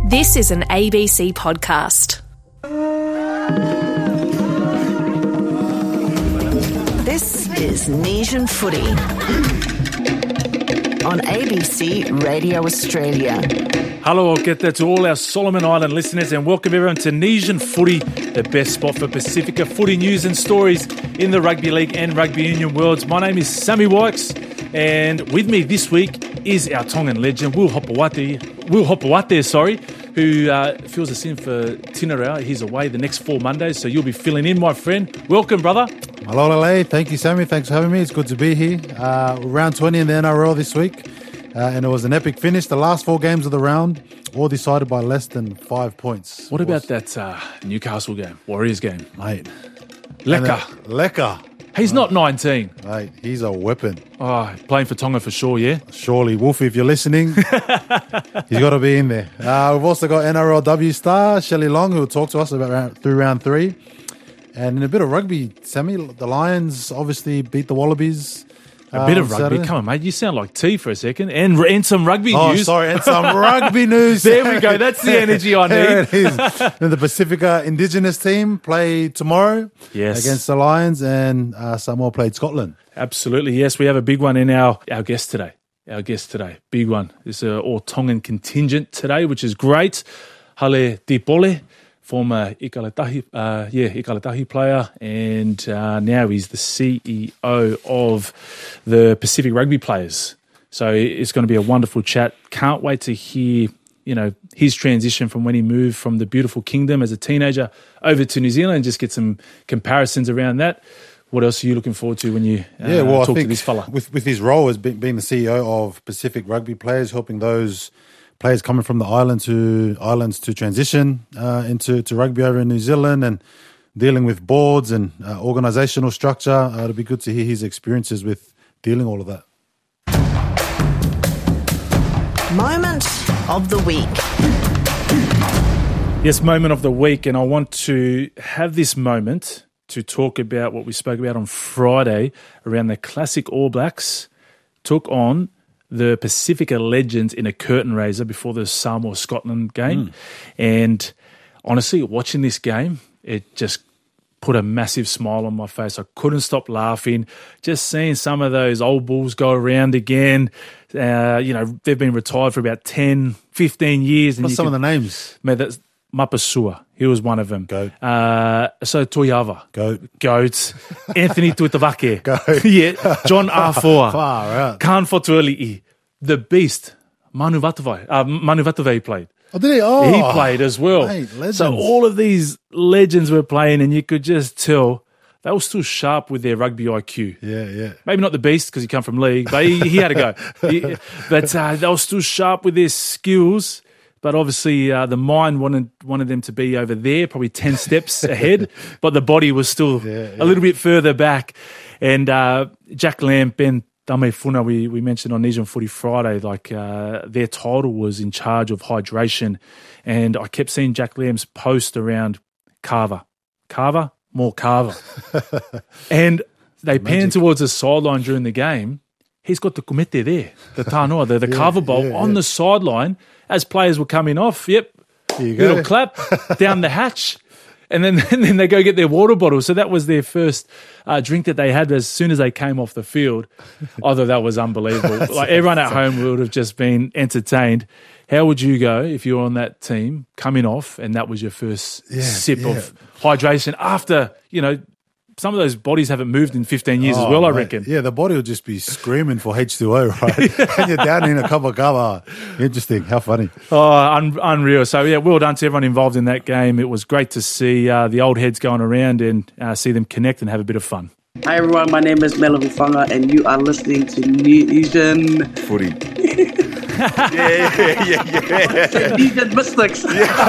This is an ABC podcast. This is Nesian Footy on ABC Radio Australia. Hello, I'll get that to all our Solomon Island listeners and welcome everyone to Nesian Footy, the best spot for Pacifica footy news and stories in the rugby league and rugby union worlds. My name is Sammy Wykes and with me this week is our Tongan legend, Will Hopewate, who fills us in for Tinarau. He's away the next 4 Mondays, so you'll be filling in, my friend. Welcome, brother. Malolale, thank you, Sammy. Thanks for having me. It's good to be here. Round 20 in the NRL this week, and it was an epic finish. The last 4 games of the round, all decided by less than 5 points. What about that Newcastle game, Warriors game? Mate. Leka. He's not 19. Mate, he's a weapon. Oh, playing for Tonga for sure, yeah? Surely. Wolfie, if you're listening, he's got to be in there. We've also got NRLW star Shelley Long, who will talk to us about through round 3. And in a bit of rugby, Sammy, the Lions obviously beat the Wallabies. A bit of rugby. Saturday. Come on, mate. You sound like tea for a second. And some rugby news. Oh, sorry. And some rugby news. There we go. That's the energy I need. There it is. And the Pacifica Indigenous team play tomorrow against the Lions, and Samoa played Scotland. Absolutely. Yes, we have a big one in our guest today. Big one. It's an all-Tongan contingent today, which is great. Hale Dipole, former Ikalatahi player, and now he's the CEO of the Pacific Rugby Players. So it's going to be a wonderful chat. Can't wait to hear, his transition from when he moved from the beautiful kingdom as a teenager over to New Zealand, and just get some comparisons around that. What else are you looking forward to when you talk to this fella? With his role as being the CEO of Pacific Rugby Players, helping those players coming from the islands to transition into rugby over in New Zealand, and dealing with boards and organisational structure. It'll be good to hear his experiences with dealing all of that. Moment of the week. Yes, moment of the week, and I want to have this moment to talk about what we spoke about on Friday around the classic All Blacks took on the Pacifica Legends in a curtain raiser before the Samoa-Scotland game. And honestly, watching this game, it just put a massive smile on my face. I couldn't stop laughing. Just seeing some of those old bulls go around again. They've been retired for about 10, 15 years. What's some of the names? Man, that's Mapasua. He was one of them. Goat. So Toiava. Goat. Anthony Tuitavake. Goat. Yeah. John Arfoa. Far out. Khan Fotuali'i. The Beast. Manu Vatuvei played. Oh, did he? Oh. He played as well. Mate, legends. So all of these legends were playing, and you could just tell they were still sharp with their rugby IQ. Yeah. Maybe not the Beast because he come from league, but he had a go. But they were still sharp with their skills. But obviously, the mind wanted them to be over there, probably 10 steps ahead. But the body was still a little bit further back. And Jack Lamb, Ben Tamefuna, we mentioned on Nesian Footy Friday, their title was in charge of hydration. And I kept seeing Jack Lamb's post around Carver. More Carver. And they panned towards the sideline during the game. He's got the kumete there, the tanoa, the Carver bowl on the sideline as players were coming off. Yep, there you go. Little clap down the hatch. And then they go get their water bottle. So that was their first drink that they had as soon as they came off the field. I thought that was unbelievable. Everyone at home would have just been entertained. How would you go if you were on that team coming off and that was your first sip of hydration after, some of those bodies haven't moved in 15 years as well, I reckon. Yeah, the body will just be screaming for H2O, right? And you're down in a cup of cover. Interesting. How funny. Oh, unreal. So, well done to everyone involved in that game. It was great to see the old heads going around and see them connect and have a bit of fun. Hi, everyone. My name is Mela Hufanga, and you are listening to Nesian Footy. Nesian Mystics.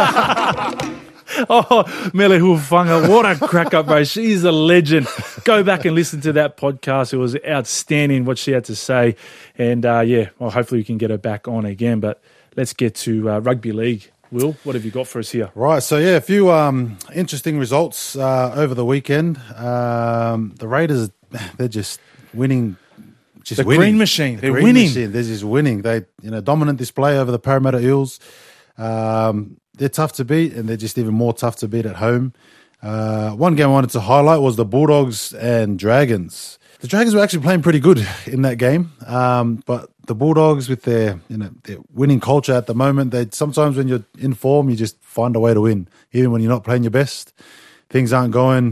Oh, Mele Hufanga, what a crack up, bro. She's a legend. Go back and listen to that podcast. It was outstanding what she had to say. And hopefully we can get her back on again. But let's get to rugby league. Will, what have you got for us here? Right, so a few interesting results over the weekend. The Raiders, they're just winning. Green machine, they're winning. They're just winning. They, dominant display over the Parramatta Eels. They're tough to beat, and they're just even more tough to beat at home. One game I wanted to highlight was the Bulldogs and Dragons. The Dragons were actually playing pretty good in that game, but the Bulldogs, with their winning culture at the moment, they sometimes when you're in form, you just find a way to win, even when you're not playing your best. Things aren't going,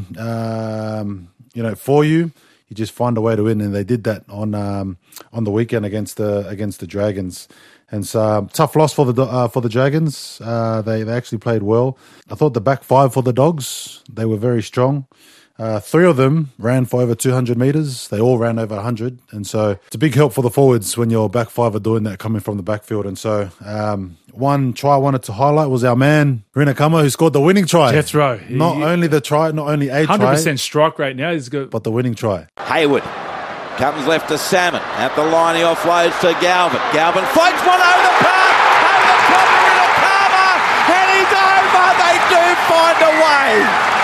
for you. You just find a way to win, and they did that on the weekend against the Dragons. And so tough loss for the Dragons. They actually played well. I thought the back five for the Dogs, they were very strong. 3 of them ran for over 200 metres. They all ran over 100. And so it's a big help for the forwards when your back five are doing that, coming from the backfield. And so one try I wanted to highlight was our man, Rinakama, who scored the winning try. Jethro. Not only a 100% try, strike rate now. He's good. but the winning try. Hayward comes left to Salmon. At the line, he offloads to Galvin. Galvin fights one over the park. Over the top of Rinakama. And he's over. They do find a way.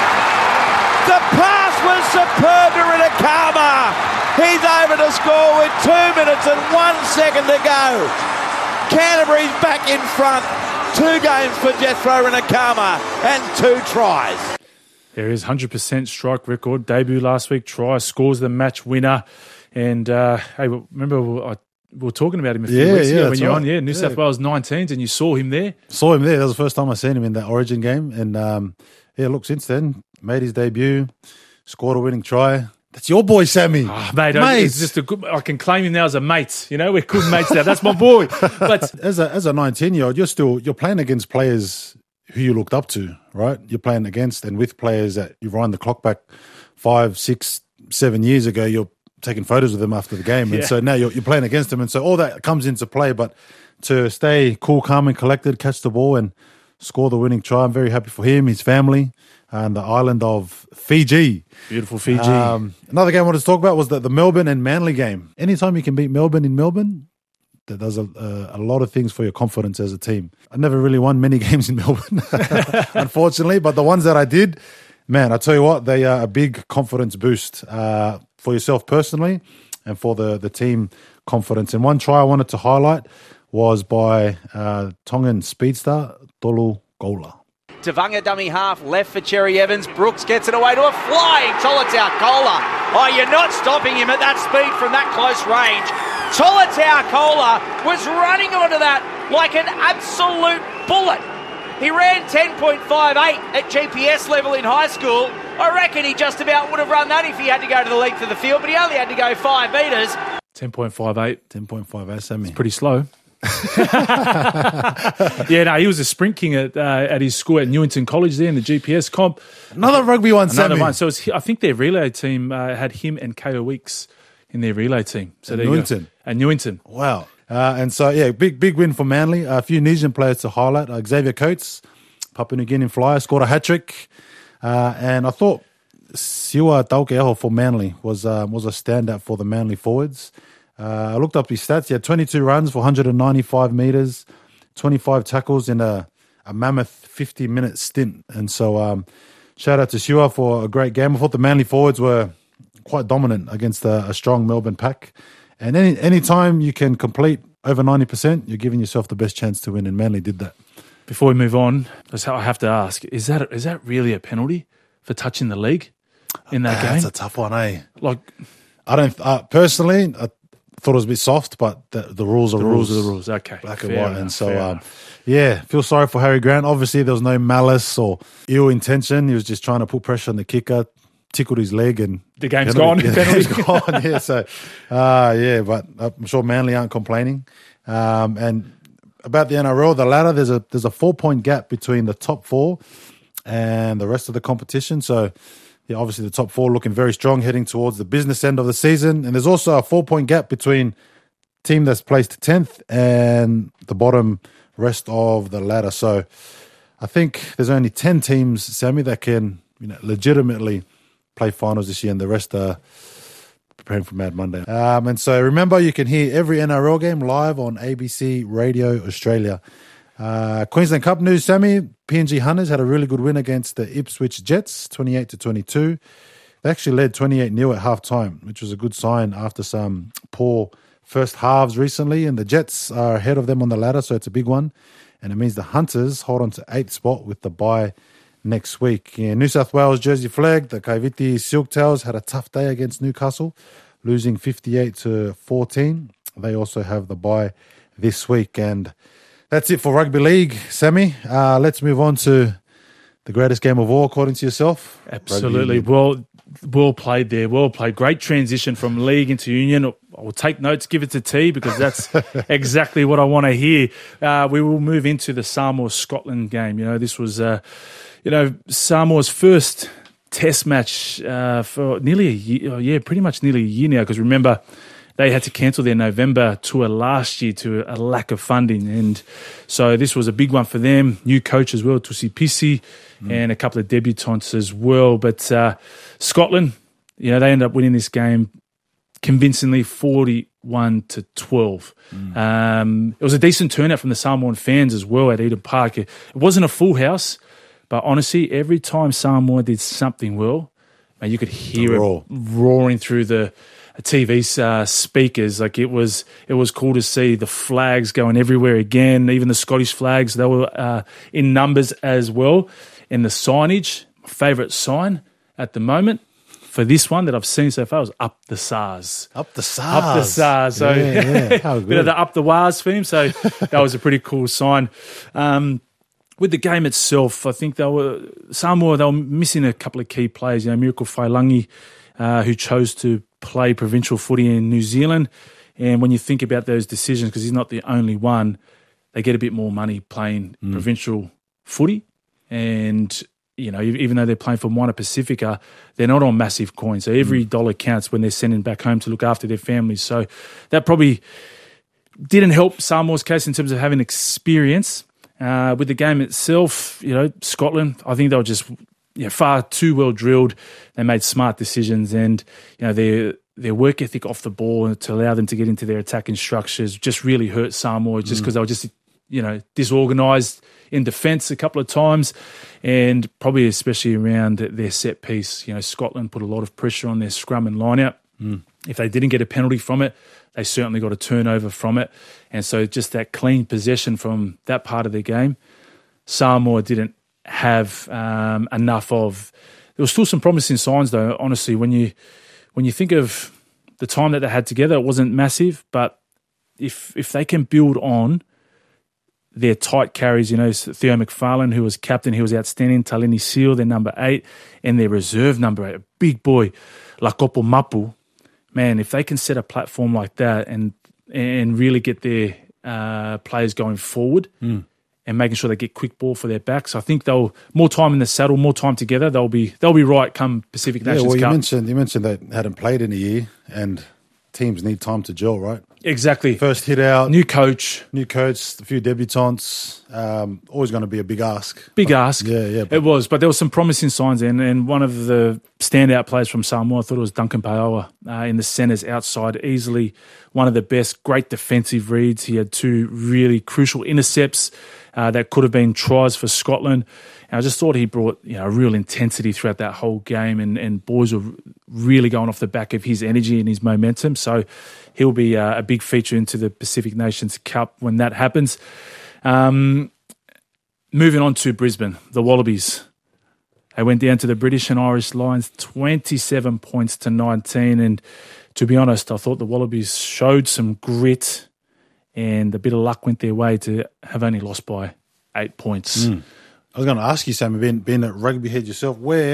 The pass was superb to Rinakama. He's over to score with 2 minutes and 1 second to go. Canterbury's back in front. 2 games for Jethro Rinakama and 2 tries. There is 100% strike record. Debut last week, try, scores the match winner. And, hey, remember we were talking about him a few weeks ago when you're on, New South Wales 19s, and you saw him there. Saw him there. That was the first time I seen him in that Origin game. And, look, since then, made his debut, scored a winning try. That's your boy, Sammy. Oh, mate, it's just a good. I can claim him now as a mate. We're good mates now. That's my boy. But as a 19-year-old, you're playing against players who you looked up to, right? You're playing against and with players that you've run the clock back 5, 6, 7 years ago. You're taking photos with them after the game, and so now you're playing against them, and so all that comes into play. But to stay cool, calm, and collected, catch the ball, and score the winning try, I'm very happy for him, his family, and the island of Fiji. Beautiful Fiji. Another game I wanted to talk about was the Melbourne and Manly game. Anytime you can beat Melbourne in Melbourne, that does a lot of things for your confidence as a team. I never really won many games in Melbourne, unfortunately, but the ones that I did, man, I tell you what, they are a big confidence boost for yourself personally and for the team confidence. And one try I wanted to highlight was by Tongan speedster Tolu Gola. Tavanga dummy half left for Cherry Evans. Brooks gets it away to a flying Tolutau Kola. Oh, you're not stopping him at that speed from that close range. Tolutau Kola was running onto that like an absolute bullet. He ran 10.58 at GPS level in high school. I reckon he just about would have run that if he had to go to the length of the field, but he only had to go 5 metres. 10.58. 10.58, Sammy. It's pretty slow. He was a sprint king at his school at Newington College there in the GPS comp. Another rugby one, Sammy. Another one. So I think their relay team had him and Ko Weeks in their relay team. So at Newington. At Newington. Wow. And so, big win for Manly. A few New Zealand players to highlight. Xavier Coates, Papua New Guinea flyer, scored a hat-trick. And I thought Siua Taukeaho for Manly was a standout for the Manly forwards. I looked up his stats. He had 22 runs for 195 metres, 25 tackles in a mammoth 50-minute stint. And so shout out to Siua for a great game. I thought the Manly forwards were quite dominant against a strong Melbourne pack. And any time you can complete over 90%, you're giving yourself the best chance to win, and Manly did that. Before we move on, I have to ask, is that really a penalty for touching the leg in that game? That's a tough one, eh? Like, I don't personally. I thought it was a bit soft, but the rules are rules. The rules are the rules. Okay, black and white, and so feel sorry for Harry Grant. Obviously, there was no malice or ill intention. He was just trying to put pressure on the kicker, tickled his leg, and the game's gone. The game's gone. Yeah, so but I'm sure Manly aren't complaining. And about the NRL, the ladder, there's a 4-point gap between the top 4 and the rest of the competition. So, obviously the top 4 looking very strong heading towards the business end of the season. And there's also a 4-point gap between team that's placed 10th and the bottom rest of the ladder. So I think there's only 10 teams, Sammy, that can legitimately play finals this year, and the rest are preparing for Mad Monday. And so remember, you can hear every NRL game live on ABC Radio Australia. Queensland Cup news, Sammy. PNG Hunters had a really good win against the Ipswich Jets, 28-22. They actually led 28-0 at halftime, which was a good sign after some poor first halves recently. And the Jets are ahead of them on the ladder, so it's a big one. and it means the Hunters hold on to 8th spot with the bye next week. In New South Wales Jersey Flag, the Kaiviti Silktails had a tough day against Newcastle, losing 58-14. They also have the bye this week. And that's it for Rugby League, Sammy. Let's move on to the greatest game of all, according to yourself. Absolutely. Well played there. Well played. Great transition from league into union. I'll take notes, give it to T, because that's exactly what I want to hear. We will move into the Samoa-Scotland game. This was, Samoa's first test match for nearly a year, pretty much nearly a year now, because remember, they had to cancel their November tour last year to a lack of funding. And so this was a big one for them. New coach as well, Tusi Pisi, and a couple of debutants as well. But Scotland, they ended up winning this game convincingly 41-12. It was a decent turnout from the Samoan fans as well at Eden Park. It wasn't a full house, but honestly, every time Samoa did something well, you could hear it roaring through the TV speakers. Like it was cool to see the flags going everywhere again. Even the Scottish flags, they were in numbers as well. And the signage, my favourite sign at the moment for this one that I've seen so far was Up the SARS. Up the SARS. Up the SARS. So How good. bit of the Up the Wars theme. So that was a pretty cool sign. With the game itself, I think Samoa, they were missing a couple of key players. Miracle Whailangi, who chose to play provincial footy in New Zealand. And when you think about those decisions, because he's not the only one, they get a bit more money playing provincial footy. And, even though they're playing for Moana Pacifica, they're not on massive coins. So every dollar counts when they're sending back home to look after their families. So that probably didn't help Samoa's case in terms of having experience. With the game itself, Scotland, I think they were just far too well drilled. They made smart decisions, and their work ethic off the ball to allow them to get into their attacking structures just really hurt Samoa, just because they were just disorganised in defence a couple of times, and probably especially around their set piece. Scotland put a lot of pressure on their scrum and line-out. If they didn't get a penalty from it, they certainly got a turnover from it. And so just that clean possession from that part of the game, Samoa didn't have enough of. There was still some promising signs, though, honestly. When you think of the time that they had together, it wasn't massive. But if they can build on their tight carries, Theo McFarlane, who was captain, he was outstanding. Talini Seal, their number 8, and their reserve number 8, a big boy, Lakopo Mapu. Man, if they can set a platform like that and really get their players going forward and making sure they get quick ball for their backs, I think they'll more time in the saddle, more time together. They'll be right come Pacific Nations Cup. You mentioned they hadn't played in a year, and teams need time to gel, right? Exactly. First hit out, new coach, a few debutants. Always going to be a big ask. Big ask. Yeah. It was, but there were some promising signs and one of the standout players from Samoa, I thought it was Duncan Paoa in the centres outside, easily one of the best, great defensive reads. He had 2 really crucial intercepts that could have been tries for Scotland. And I just thought he brought a real intensity throughout that whole game, and boys were really going off the back of his energy and his momentum. So he'll be a big feature into the Pacific Nations Cup when that happens. Moving on to Brisbane, the Wallabies. They went down to the British and Irish Lions 27 points to 19. And to be honest, I thought the Wallabies showed some grit, and a bit of luck went their way to have only lost by 8 points. I was going to ask you, Sam, being a rugby head yourself,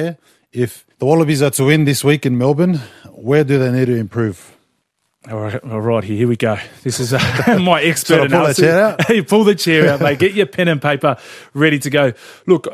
if the Wallabies are to win this week in Melbourne, where do they need to improve? All right, here we go. This is my expert analysis. Pull the chair out? You pull the chair out, mate. Get your pen and paper ready to go. Look,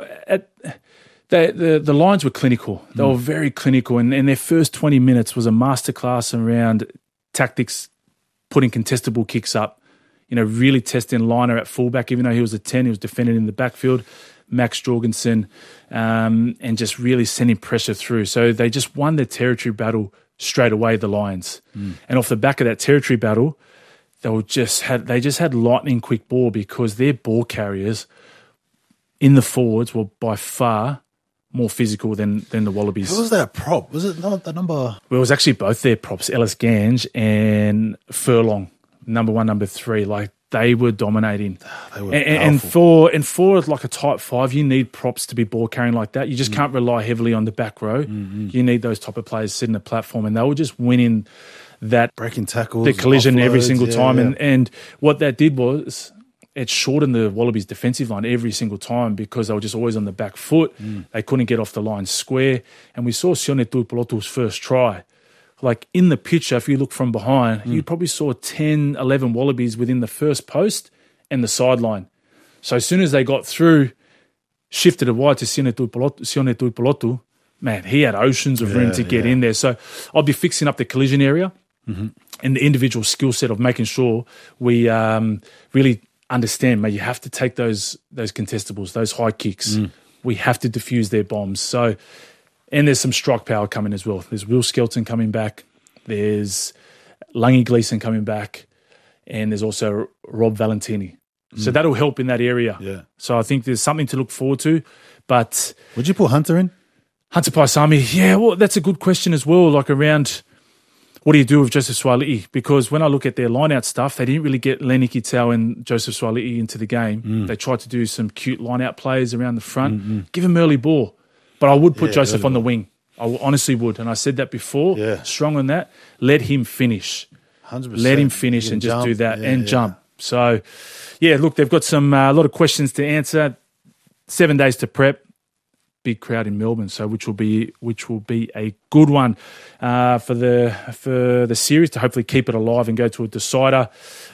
the Lions were clinical. They were very clinical, and their first 20 minutes was a masterclass around tactics, putting contestable kicks up, really testing Liner at fullback. Even though he was a 10, he was defended in the backfield. Max Jorgensen, and just really sending pressure through. So they just won their territory battle straight away, the Lions. And off the back of that territory battle, they just had lightning quick ball, because their ball carriers in the forwards were by far more physical than the Wallabies. Who was that prop? Was it not the number? Well, it was actually both their props, Ellis Gange and Furlong, number 1, number 3. Like, they were dominating. They were and for like a type 5, you need props to be ball carrying like that. You just can't rely heavily on the back row. You need those type of players sitting the platform, and they were just winning that breaking tackles, the collision every offloads, single time. yeah. And what that did was it shortened the Wallabies defensive line every single time because they were just always on the back foot. They couldn't get off the line square. And we saw Sione Tuipulotu's first try. Like in the picture, if you look from behind, you probably saw 10, 11 Wallabies within the first post and the sideline. So as soon as they got through, shifted it wide to Sione Tuipulotu, man, he had oceans of room to get in there. So I'll be fixing up the collision area and the individual skill set of making sure we really understand, man, you have to take those contestables, those high kicks. We have to defuse their bombs. So, and there's some strike power coming as well. There's Will Skelton coming back. There's Langi Gleeson coming back. And there's also Rob Valentini. So that'll help in that area. Yeah. So I think there's something to look forward to. But Would you put Hunter in? Hunter Paisami, yeah, well, that's a good question as well, like around what do you do with Joseph Suali'i? Because when I look at their line-out stuff, they didn't really get Lenny Kitau and Joseph Suali'i into the game. They tried to do some cute line-out plays around the front. Give him early ball. But I would put Joseph on the wing. I honestly would. And I said that before. Yeah. Strong on that. Let him finish. 100%. Let him finish and just jump. do that Yeah, and yeah. jump. So, yeah, look, they've got some a lot of questions to answer. 7 days to prep. Big crowd in Melbourne, so which will be a good one for the series to hopefully keep it alive and go to a decider.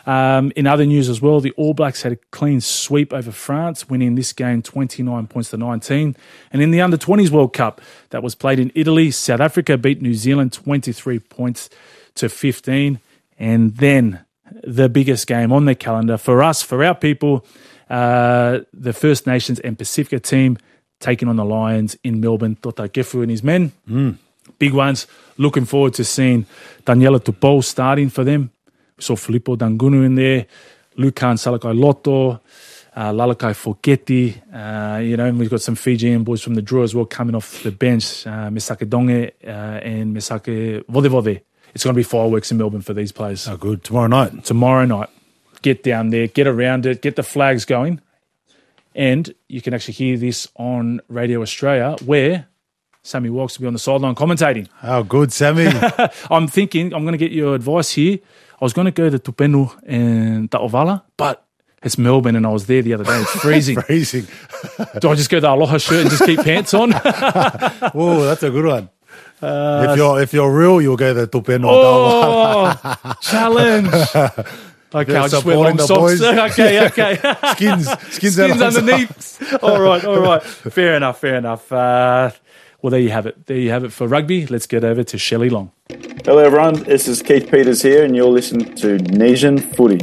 In other news as well, the All Blacks had a clean sweep over France, winning this game 29 points to 19. And in the Under-20s World Cup that was played in Italy, South Africa beat New Zealand 23 points to 15. And then the biggest game on the calendar for us, for our people, the First Nations and Pacifica team taking on the Lions in Melbourne. Tota Kefu and his men. Big ones. Looking forward to seeing Daniela Tupou starting for them. We saw Filippo Dangunu in there, Lukan Salakai-Loto, Lalakai Foketi. And we've got some Fijian boys from the draw as well coming off the bench, Mesake Donge and Mesake Vodevode. It's going to be fireworks in Melbourne for these players. Oh, good. Tomorrow night. Get down there, get around it, get the flags going. And you can actually hear this on Radio Australia where Sammy Wilkes will be on the sideline commentating. How good, Sammy. I'm thinking, I'm going to get your advice here. I was going to go to Tupenu and Ta'ovala, but it's Melbourne and I was there the other day. It's freezing. Freezing. Do I just go the Aloha shirt and just keep pants on? Oh, that's a good one. If you're real, you'll go the Tupeno. Oh, challenge. Okay, I'll just wear long socks. Okay. Skins underneath. All right. Fair enough. Well, there you have it for rugby. Let's get over to Shelley Long. Hello everyone, this is Keith Peters here and you're listening to Nation Footy.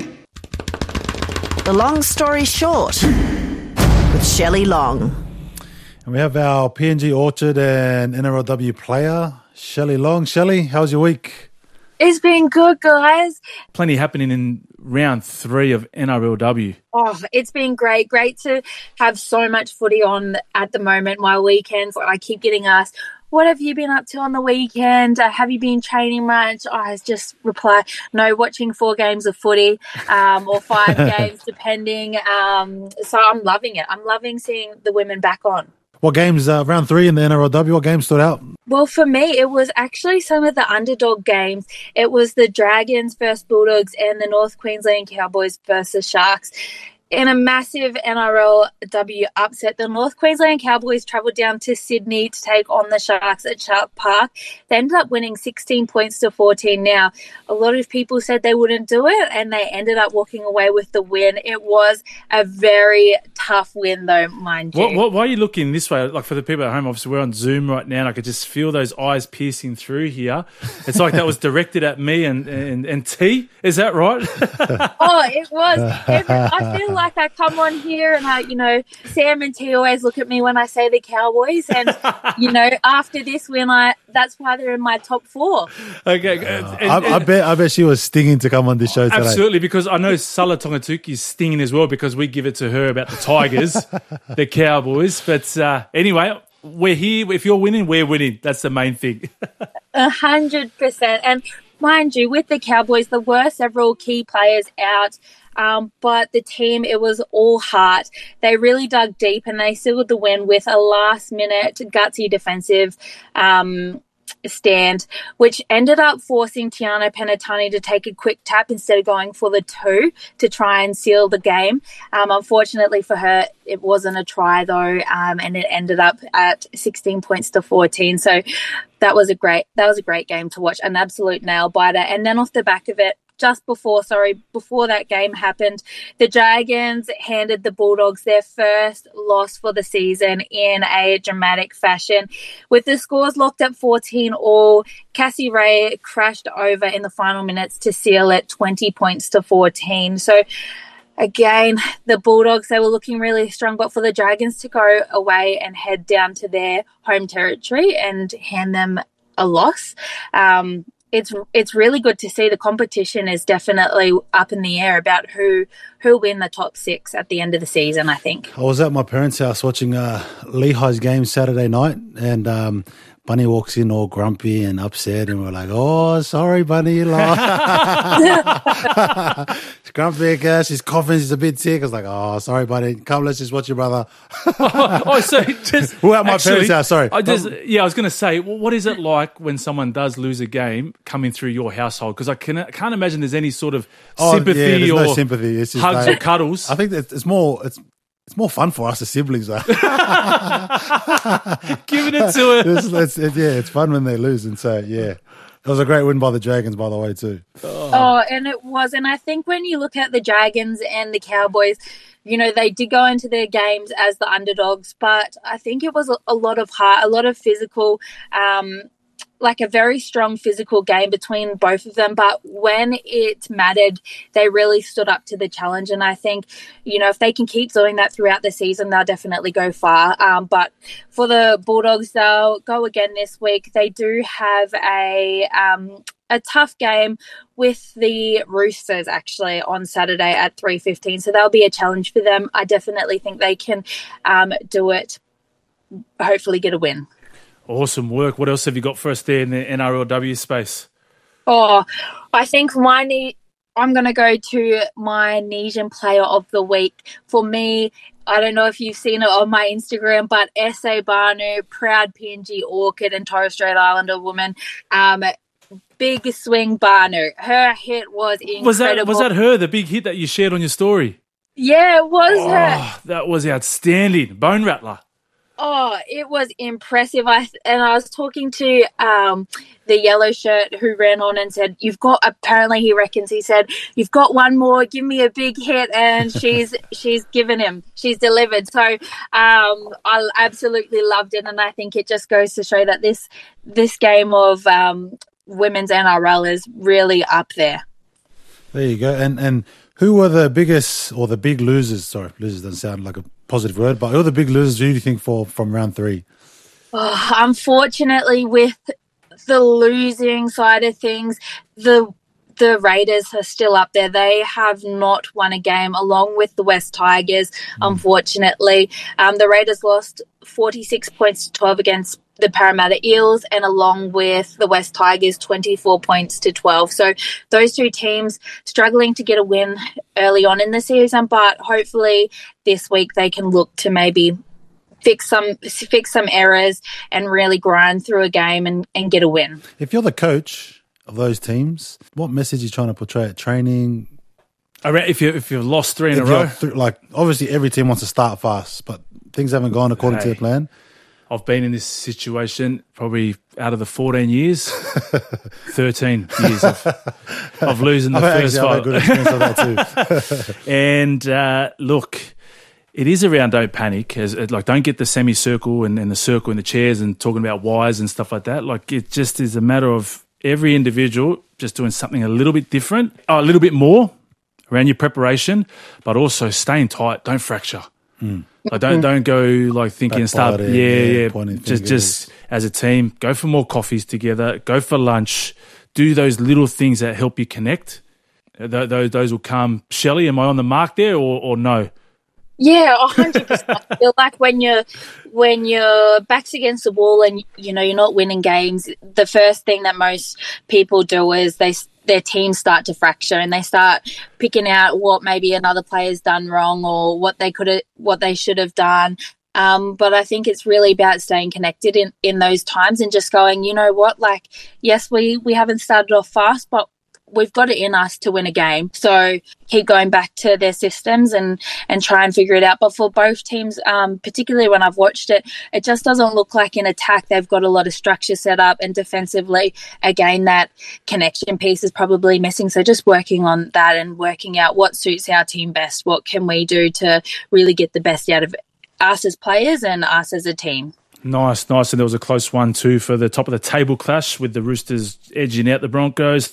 The long story short with Shelley Long. And we have our PNG Orchard and NRLW player, Shelley Long. Shelley, how's your week? It's been good, guys. Plenty happening in round 3 of NRLW. Oh, it's been great. Great to have so much footy on at the moment. My weekends, I keep getting asked, what have you been up to on the weekend? Have you been training much? I just reply, no, watching 4 games of footy or 5 games, depending. So I'm loving it. I'm loving seeing the women back on. What games, round 3 in the NRLW, what games stood out? Well, for me, it was actually some of the underdog games. It was the Dragons versus Bulldogs and the North Queensland Cowboys versus Sharks. In a massive NRLW upset, the North Queensland Cowboys travelled down to Sydney to take on the Sharks at Shark Park. They ended up winning 16 points to 14. Now, a lot of people said they wouldn't do it, and they ended up walking away with the win. It was a very tough win, though, mind you. Why are you looking this way? Like, for the people at home, obviously we're on Zoom right now, and I could just feel those eyes piercing through here. It's like that was directed at me and T. Is that right? Oh, it was. I feel like I come on here and Sam and T always look at me when I say the Cowboys, and after this win, that's why they're in my top 4. Okay, I bet she was stinging to come on this show today. Absolutely, because I know Sala Tongatuki is stinging as well because we give it to her about the Tigers, the Cowboys. But anyway, we're here. If you're winning, we're winning. That's the main thing. 100%. And mind you, with the Cowboys, there were several key players out But the team, it was all heart. They really dug deep and they sealed the win with a last-minute gutsy defensive stand, which ended up forcing Tiana Penatani to take a quick tap instead of going for the 2 to try and seal the game. Unfortunately for her, it wasn't a try though, and it ended up at 16 points to 14. So that was a great game to watch, an absolute nail biter. And then off the back of it, before that game happened, the Dragons handed the Bulldogs their first loss for the season in a dramatic fashion. With the scores locked at 14-all, Cassie Ray crashed over in the final minutes to seal it 20 points to 14. So again, the Bulldogs, they were looking really strong, but for the Dragons to go away and head down to their home territory and hand them a loss, it's really good to see. The competition is definitely up in the air about who'll win the top 6 at the end of the season, I think. I was at my parents' house watching Lehigh's game Saturday night, and Bunny walks in all grumpy and upset, and we're like, "Oh, sorry, Bunny." She's grumpy, she's coughing, she's a bit sick. I was like, "Oh, sorry, Bunny. Come, let's just watch your brother." So just we're at my parents' house. Sorry. I was going to say, what is it like when someone does lose a game coming through your household? Because I can't imagine there's any sort of sympathy or no sympathy. It's just hugs or cuddles. I think that it's more fun for us as siblings, though. Giving it to her. It's fun when they lose. And so, yeah, it was a great win by the Dragons, by the way, too. Oh, and it was. And I think when you look at the Dragons and the Cowboys, you know, they did go into their games as the underdogs, but I think it was a lot of heart, a lot of physical, like a very strong physical game between both of them. But when it mattered, they really stood up to the challenge. And I think, you know, if they can keep doing that throughout the season, they'll definitely go far. But for the Bulldogs, they'll go again this week. They do have a tough game with the Roosters actually on Saturday at 3:15. So that'll be a challenge for them. I definitely think they can do it, hopefully get a win. Awesome work. What else have you got for us there in the NRLW space? Oh, I think I'm going to go to my Nesian Player of the Week. For me, I don't know if you've seen it on my Instagram, but S.A. Barnu, proud PNG Orchid and Torres Strait Islander woman, big swing Barnu. Her hit was incredible. Was that her, the big hit that you shared on your story? Yeah, it was her. That was outstanding. Bone rattler. Oh, it was impressive. I was talking to the yellow shirt who ran on and said, apparently he reckons, he said, "You've got one more, give me a big hit." And she's given him, she's delivered. So I absolutely loved it. And I think it just goes to show that this game of women's NRL is really up there. There you go. And who were the biggest or the big losers? Sorry, losers doesn't sound like a positive word, but who are the big losers do you think from round 3? Oh, unfortunately, with the losing side of things, the Raiders are still up there. They have not won a game, along with the West Tigers, unfortunately. The Raiders lost 46 points to 12 against the Parramatta Eels, and along with the West Tigers, 24 points to 12. So those two teams struggling to get a win early on in the season, but hopefully this week they can look to maybe fix some errors and really grind through a game and get a win. If you're the coach of those teams, what message are you trying to portray at training? If you've lost 3 in a row? Like, obviously every team wants to start fast, but things haven't gone according to their plan. I've been in this situation probably out of the 14 years, 13 years of losing the first 5. I've had good experience of that too. And look, it is around don't panic. Don't get the semicircle and the circle in the chairs and talking about whys and stuff like that. Like, it just is a matter of every individual just doing something a little bit different, a little bit more around your preparation, but also staying tight. Don't fracture. Like, don't go like thinking and start. Just as a team, go for more coffees together. Go for lunch. Do those little things that help you connect. Those will come. Shelley, am I on the mark there or no? Yeah, 100%. I feel like when your back's against the wall and you know you're not winning games, the first thing that most people do is their teams start to fracture and they start picking out what maybe another player's done wrong or what they should have done. But I think it's really about staying connected in those times and just going, you know what, like, yes, we haven't started off fast, but we've got it in us to win a game. So keep going back to their systems and try and figure it out. But for both teams, particularly when I've watched it, it just doesn't look like in attack they've got a lot of structure set up, and defensively, again, that connection piece is probably missing. So just working on that and working out what suits our team best. What can we do to really get the best out of us as players and us as a team? Nice. And there was a close one too for the top of the table clash with the Roosters edging out the Broncos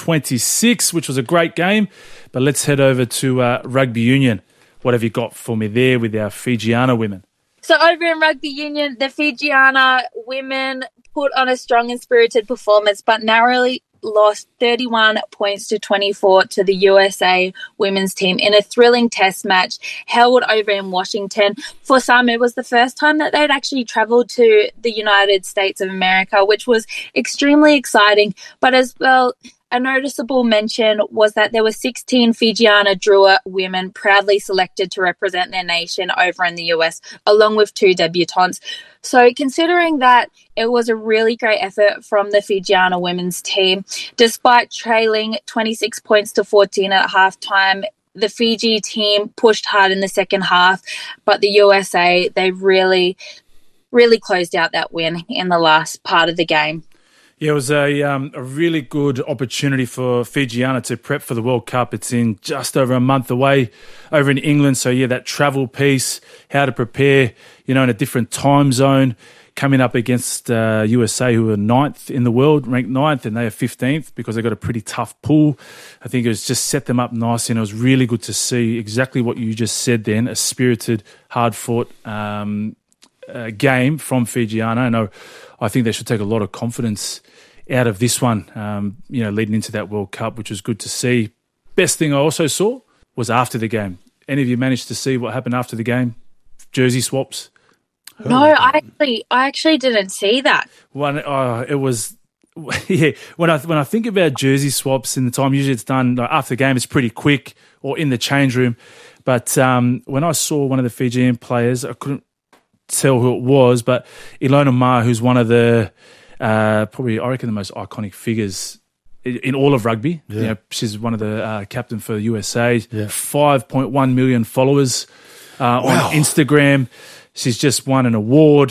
30-26, which was a great game. But let's head over to rugby union. What have you got for me there with our Fijiana women? So over in rugby union, the Fijiana women put on a strong and spirited performance, but narrowly lost 31 points to 24 to the USA women's team in a thrilling test match held over in Washington. For some, it was the first time that they'd actually travelled to the United States of America, which was extremely exciting. But as well, a noticeable mention was that there were 16 Fijiana Drua women proudly selected to represent their nation over in the US, along with 2 debutantes. So considering that it was a really great effort from the Fijiana women's team, despite trailing 26 points to 14 at halftime, the Fiji team pushed hard in the second half, but the USA, they really, really closed out that win in the last part of the game. Yeah, it was a really good opportunity for Fijiana to prep for the World Cup. It's in just over a month away over in England. So, yeah, that travel piece, how to prepare, in a different time zone, coming up against USA, who are 9th in the world, ranked 9th, and they are 15th because they got a pretty tough pool. I think it was just set them up nicely, and it was really good to see exactly what you just said then, a spirited, hard-fought game from Fijiana. I think they should take a lot of confidence out of this one, leading into that World Cup, which was good to see. Best thing I also saw was after the game. Any of you managed to see what happened after the game? Jersey swaps? No, I actually didn't see that. It was, yeah. When I think about jersey swaps in the time, usually it's done after the game. It's pretty quick or in the change room. But when I saw one of the Fijian players, I couldn't tell who it was, but Ilona Ma, who's one of the probably, I reckon, the most iconic figures in all of rugby. Yeah. She's one of the captain for the USA. Yeah. 5.1 million followers on Instagram. She's just won an award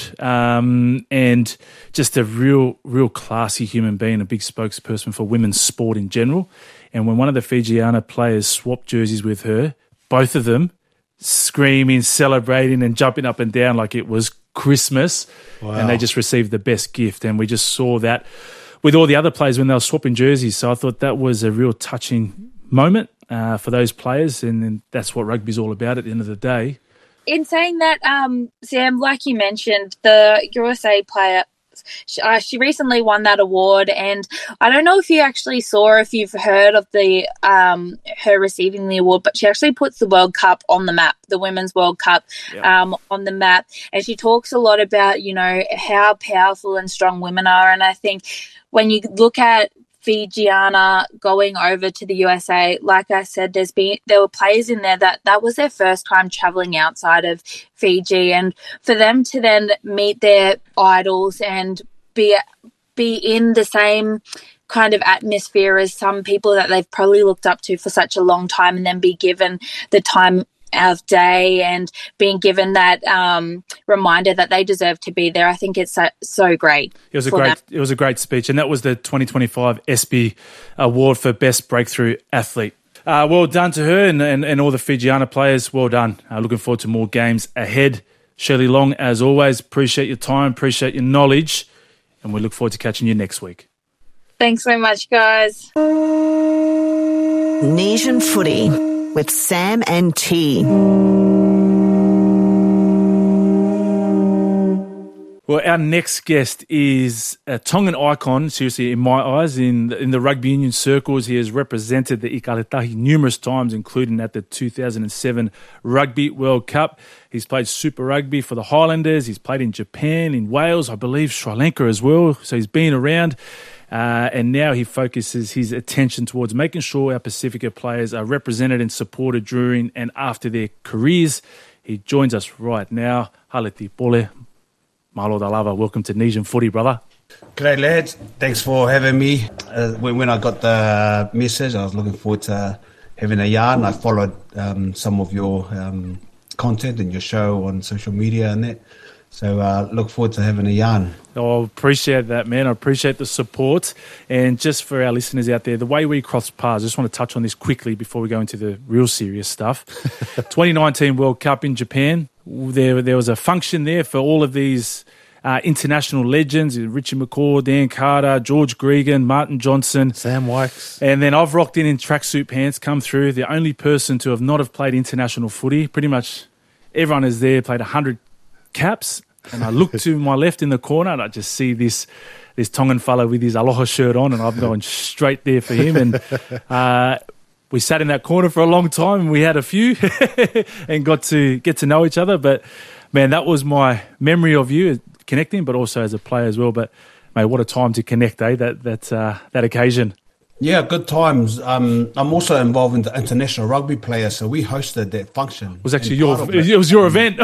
and just a real classy human being, a big spokesperson for women's sport in general. And when one of the Fijiana players swapped jerseys with her, both of them screaming, celebrating and jumping up and down like it was Christmas. Wow. And they just received the best gift. And we just saw that with all the other players when they were swapping jerseys. So I thought that was a real touching moment for those players. And that's what rugby's all about at the end of the day. In saying that, Sam, like you mentioned, the USA player, she recently won that award, and I don't know if you actually saw or if you've heard of the her receiving the award, but she actually puts the World Cup on the map, the Women's World Cup on the map, and she talks a lot about, how powerful and strong women are, and I think when you look at Fijiana going over to the USA, like I said, there were players in there that was their first time traveling outside of Fiji, and for them to then meet their idols and be in the same kind of atmosphere as some people that they've probably looked up to for such a long time, and then be given the time of day and being given that reminder that they deserve to be there. I think it's so great. It was a great speech, and that was the 2025 ESPY Award for Best Breakthrough Athlete. Well done to her and all the Fijiana players. Well done. Looking forward to more games ahead. Shirley Long, as always, appreciate your time, appreciate your knowledge, and we look forward to catching you next week. Thanks so much, guys. Nesian Footy with Sam and T. Well, our next guest is a Tongan icon, seriously, in my eyes, in the rugby union circles. He has represented the Ikaretahi numerous times, including at the 2007 Rugby World Cup. He's played Super Rugby for the Highlanders. He's played in Japan, in Wales, I believe Sri Lanka as well. So he's been around. And now he focuses his attention towards making sure our Pacifica players are represented and supported during and after their careers. He joins us right now. Haleti Pole, Malo Dalava, welcome to Nesian Footy, brother. Great, lads. Thanks for having me. When I got the message, I was looking forward to having a yarn. I followed some of your content and your show on social media and that. So look forward to having a yarn. Oh, appreciate that, man. I appreciate the support. And just for our listeners out there, the way we cross paths, I just want to touch on this quickly before we go into the real serious stuff. 2019 World Cup in Japan. There was a function there for all of these international legends, Richie McCaw, Dan Carter, George Gregan, Martin Johnson. Sam Wykes. And then I've rocked in tracksuit pants, come through, the only person to have not have played international footy. Pretty much everyone is there, played 100 caps. And I look to my left in the corner and I just see this Tongan fellow with his Aloha shirt on, and I'm going straight there for him. And we sat in that corner for a long time and we had a few and got to get to know each other. But, man, that was my memory of you connecting, but also as a player as well. But, mate, what a time to connect, eh? That occasion. Yeah, good times. I'm also involved in the international rugby players, so we hosted that function. It was actually your event.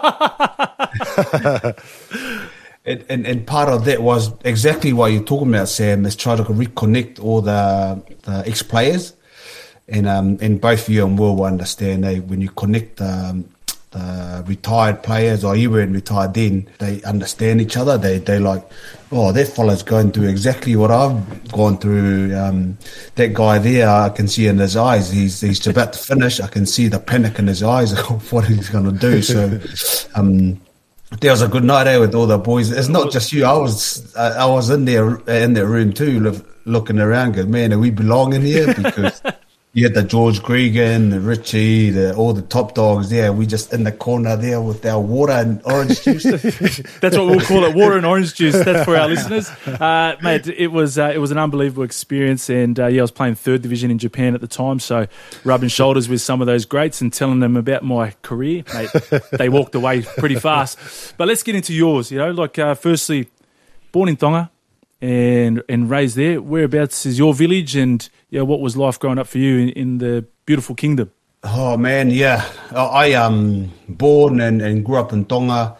And part of that was exactly what you're talking about, Sam, is try to reconnect all the ex-players. And both you and Will understand when you connect the retired players, or you weren't retired then, they understand each other. They like, oh, that fella's going through exactly what I've gone through. That guy there, I can see in his eyes, he's about to finish. I can see the panic in his eyes of what he's going to do. So there was a good night with all the boys. It's not just you. I was in that room too, looking around, going, man, do we belong in here? Because you had the George Gregan, the Richie, all the top dogs there. We just in the corner there with our water and orange juice. That's what we'll call it, water and orange juice. That's for our listeners. Mate, it was an unbelievable experience. And, I was playing third division in Japan at the time, so rubbing shoulders with some of those greats and telling them about my career. Mate, they walked away pretty fast. But let's get into yours. Firstly, born in Tonga and raised there. Whereabouts is your village, and what was life growing up for you in the beautiful kingdom? Oh man, yeah, I born and grew up in Tonga.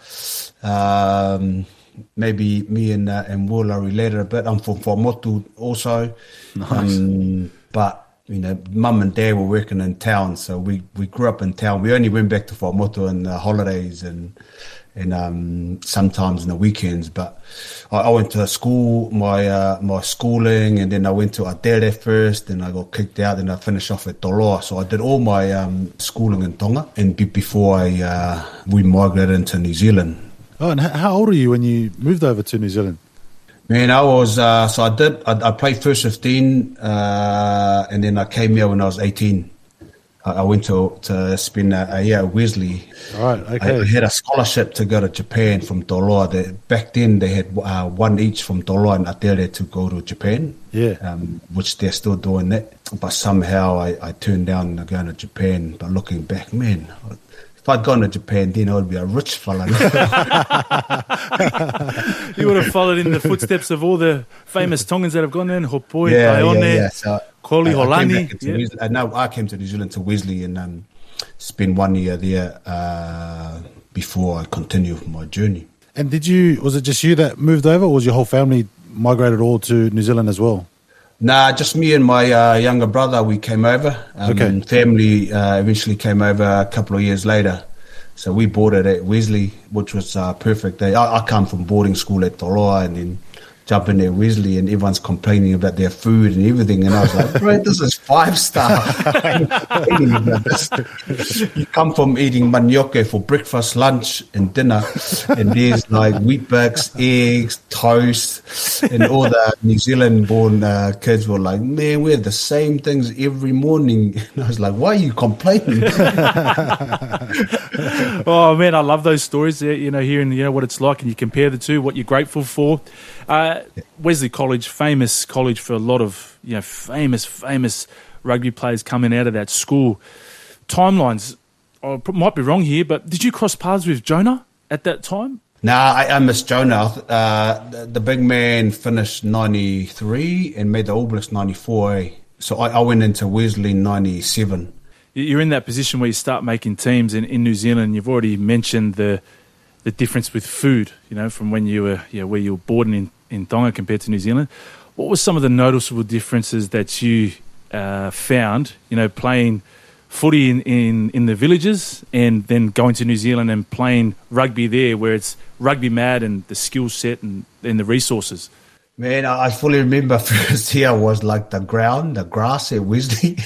Maybe me and Will are related a bit. I'm from Whaumotu also. Nice. But mum and dad were working in town, so we grew up in town. We only went back to Whaumotu on the holidays and sometimes in the weekends. But I went to school, my schooling, and then I went to Adere first, then I got kicked out, then I finished off at Toloa. So I did all my schooling in Tonga, and before we migrated into New Zealand. Oh, and how old were you when you moved over to New Zealand? Man, I was, I played first 15, and then I came here when I was 18. I went to spend a year at Wesley. Right, okay. I had a scholarship to go to Japan from Toloa. Back then, they had one each from Toloa and Adere to go to Japan. Yeah. Which they're still doing that. But somehow I turned down going to Japan. But looking back, man, if I'd gone to Japan, then I would be a rich fella. You would have followed in the footsteps of all the famous Tongans that have gone there, Hopoi, Ione, yeah. So Koli Holani. I came to New Zealand to Wesley and spent 1 year there before I continued my journey. And was it just you that moved over, or was your whole family migrated all to New Zealand as well? Nah, just me and my younger brother, we came over. Okay. Family eventually came over a couple of years later. So we bought it at Wesley, which was perfect. I come from boarding school at Toloa and then jump in there Wesley, and everyone's complaining about their food and everything. And I was like, bro, this is 5-star. You come from eating manioke for breakfast, lunch, and dinner, and there's like Weet-Bix, eggs, toast, and all the New Zealand-born kids were like, man, we have the same things every morning. And I was like, why are you complaining? Oh, man, I love those stories, hearing what it's like, and you compare the two, what you're grateful for. Wesley College, famous college for a lot of famous rugby players coming out of that school. Timelines, I might be wrong here, but did you cross paths with Jonah at that time? I missed Jonah. The big man finished 93 and made the All Blacks 94. Eh? So I went into Wesley in 97. You're in that position where you start making teams in New Zealand. You've already mentioned the difference with food, from when you were where you were born in Tonga compared to New Zealand. What were some of the noticeable differences that you found, playing footy in the villages and then going to New Zealand and playing rugby there, where it's rugby mad and the skill set and the resources? Man, I fully remember first year was like the grass at Wesley.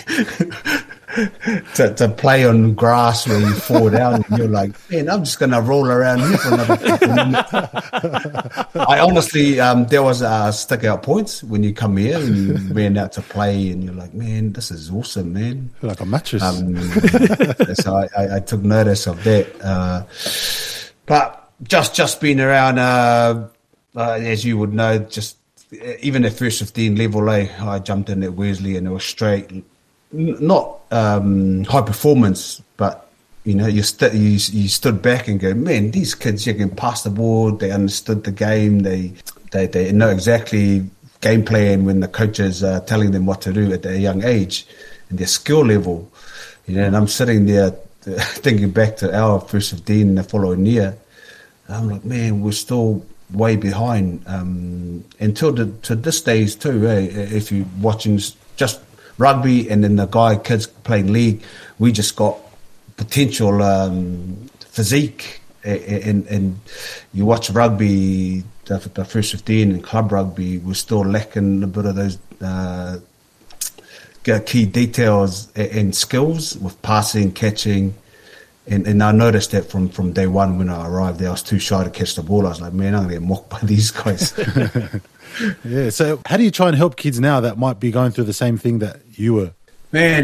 to play on grass where you fall down and you're like, man, I'm just going to roll around here for another 50 minutes. I honestly, there was stick out points when you come here and you ran out to play and you're like, man, this is awesome, man. Like a mattress. So I took notice of that. But just being around, as you would know, just even at first 15 level, I jumped in at Wesley and it was straight, not high performance, but you stood back and go, man, these kids, you can pass the ball, they understood the game, they know exactly game plan when the coaches are telling them what to do at their young age and their skill level. And I'm sitting there thinking back to our first 15 the following year. I'm like, man, we're still way behind until to this days too. If you're watching just rugby and then the kids playing league, we just got potential physique, and you watch rugby, the first 15 and club rugby, we're still lacking a bit of those key details and skills with passing, catching. And I noticed that from day one when I arrived there, I was too shy to catch the ball. I was like, man, I'm going to get mocked by these guys. Yeah, so how do you try and help kids now that might be going through the same thing that you were? Man,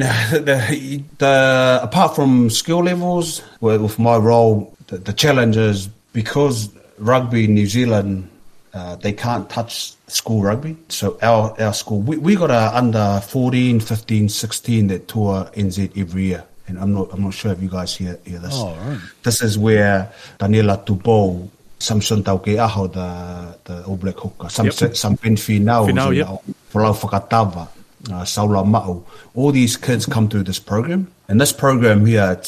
the apart from skill levels, with my role, the challenge is because rugby in New Zealand, they can't touch school rugby. So our school, we got a under 14, 15, 16 that tour NZ every year. And I'm not sure if you guys hear this. Oh, right. This is where Daniela Tupou, Samson Taukeaho, the All Black hooker, some Ben Finau, Folau Whakatawa, Saula Ma'u. All these kids come through this program. And this program here,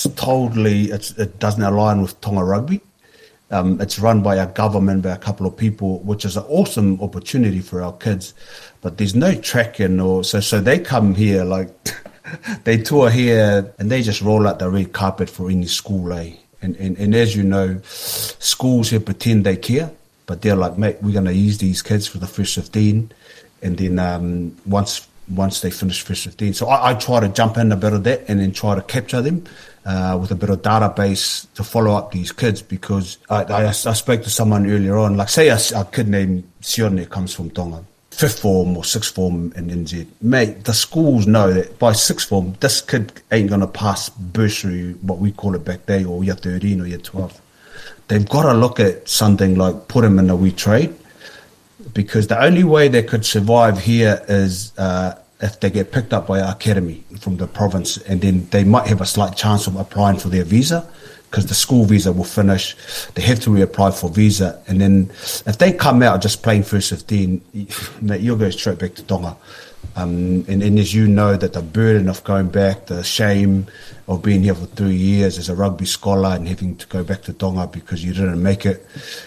it doesn't align with Tonga Rugby. It's run by our government, by a couple of people, which is an awesome opportunity for our kids. But there's no tracking so they come here like... They tour here and they just roll out the red carpet for any school, And as you know, schools here pretend they care, but they're like, mate, we're going to use these kids for the first 15, and then once they finish first 15. So I try to jump in a bit of that and then try to capture them with a bit of database to follow up these kids, because I spoke to someone earlier on, like say a kid named Sione comes from Tonga. 5th form or 6th form in NZ. Mate, the schools know that by 6th form, this kid ain't going to pass bursary, what we call it back then, or year 13 or year 12. They've got to look at something like put him in a wee trade, because the only way they could survive here is if they get picked up by our academy from the province, and then they might have a slight chance of applying for their visa, because the school visa will finish. They have to reapply for visa. And then if they come out just playing first 15, mate, you'll go straight back to Tonga. And as you know, that the burden of going back, the shame of being here for 3 years as a rugby scholar and having to go back to Tonga because you didn't make it.